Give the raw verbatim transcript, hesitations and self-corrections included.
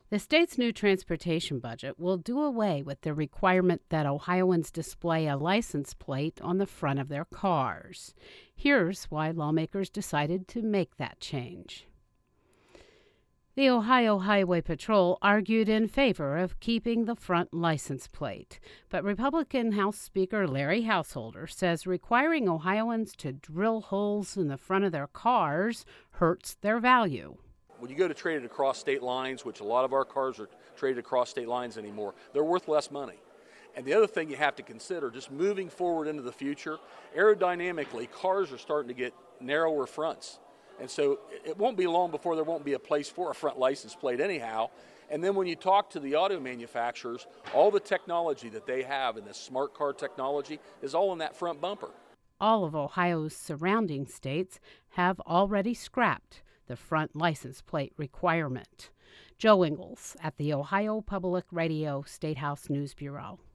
The state's new transportation budget will do away with the requirement that Ohioans display a license plate on the front of their cars. Here's why lawmakers decided to make that change. The Ohio Highway Patrol argued in favor of keeping the front license plate, but Republican House Speaker Larry Householder says requiring Ohioans to drill holes in the front of their cars hurts their value. When you go to trade it across state lines, which a lot of our cars are traded across state lines anymore, they're worth less money. And the other thing you have to consider, just moving forward into the future, aerodynamically, cars are starting to get narrower fronts. And so it won't be long before there won't be a place for a front license plate anyhow. And then when you talk to the auto manufacturers, all the technology that they have in this smart car technology is all in that front bumper. All of Ohio's surrounding states have already scrapped the front license plate requirement. Joe Ingles at the Ohio Public Radio State House News Bureau.